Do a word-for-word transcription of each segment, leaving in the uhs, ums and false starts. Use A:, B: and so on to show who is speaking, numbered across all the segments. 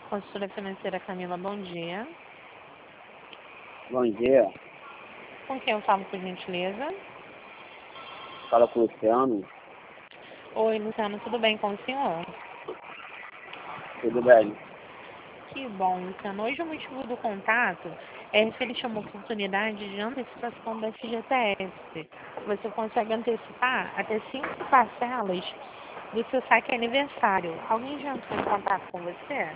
A: Consultora financeira Camila, bom dia.
B: Bom dia,
A: Com quem eu falo, por gentileza?
B: fala com o Luciano,
A: Oi, Luciano, tudo bem com o senhor?
B: tudo bem?
A: Que bom, Luciano. Hoje o motivo do contato é referente a uma oportunidade de antecipação da F G T S. Você consegue antecipar até cinco parcelas do seu saque aniversário. Alguém já entrou em contato com você?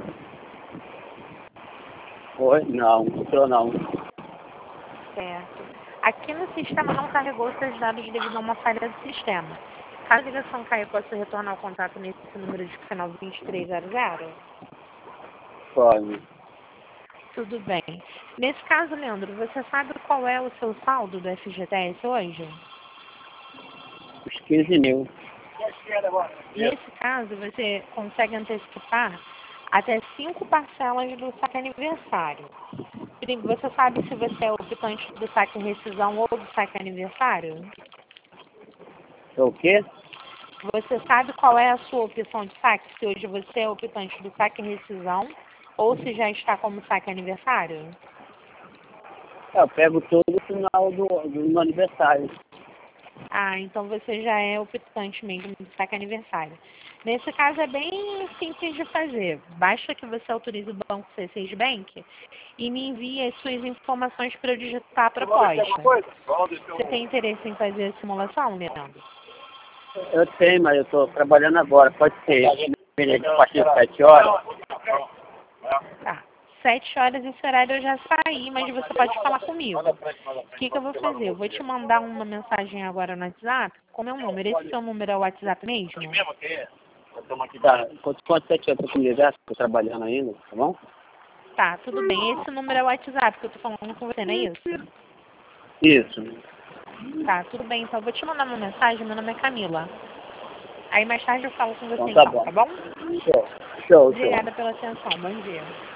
B: Oi? Não, entrou não.
A: Certo. Aqui no sistema não carregou seus dados devido a uma falha do sistema. Caso a ligação caia, posso retornar o contato nesse número de final vinte e três zero zero?
B: Pode.
A: Tudo bem. Nesse caso, Leandro, você sabe qual é o seu saldo do F G T S hoje?
B: Os quinze mil.
A: Nesse caso, você consegue antecipar até cinco parcelas do saque aniversário. Você sabe se você é optante do saque rescisão ou do saque aniversário?
B: É o quê?
A: Você sabe qual é a sua opção de saque? Se hoje você é optante do saque rescisão ou se já está como saque aniversário?
B: É, eu pego todo o final do, do meu aniversário.
A: Ah, então você já é optante mesmo do saque aniversário. Nesse caso é bem simples de fazer. Basta que você autorize o banco C seis Bank e me envie as suas informações para eu digitar a proposta. Você tem interesse em fazer a simulação, Leandro?
B: Eu tenho, mas eu estou trabalhando agora. Pode ser a partir de sete horas?
A: Tá. Sete horas esse horário eu já saí, mas você pode falar comigo. O que, que eu vou fazer? Eu vou te mandar uma mensagem agora no WhatsApp com meu número. Esse seu número é o WhatsApp mesmo?
B: Tá, quanto quanto sete horas para conversar? Estou trabalhando ainda, tá bom?
A: Tá, tudo bem. Esse número é o WhatsApp que eu tô falando com você, não é isso?
B: Isso.
A: Tá, tudo bem. Então eu vou te mandar uma mensagem. Meu nome é Camila. Aí mais tarde eu falo com você
B: Então tá
A: então,
B: bom.
A: tá bom?
B: Show, show, show.
A: Obrigada pela atenção. Bom dia.